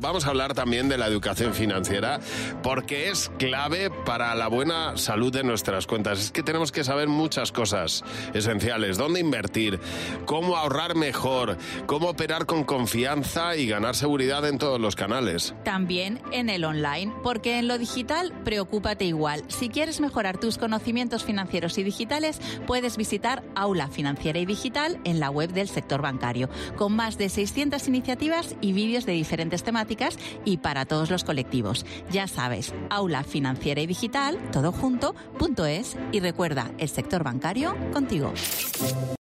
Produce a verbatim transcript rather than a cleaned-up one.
Vamos a hablar también de la educación financiera porque es clave para la buena salud de nuestras cuentas. Es que tenemos que saber muchas cosas esenciales. Dónde invertir, cómo ahorrar mejor, cómo operar con confianza y ganar seguridad en todos los canales. También en el online, porque en lo digital, preocúpate igual. Si quieres mejorar tus conocimientos financieros y digitales, puedes visitar Aula Financiera y Digital en la web del sector bancario, con más de seiscientas iniciativas y vídeos de diferentes temáticas y para todos los colectivos. Ya sabes, Aula Financiera y Digital, todo junto, punto es, y recuerda, el sector bancario contigo.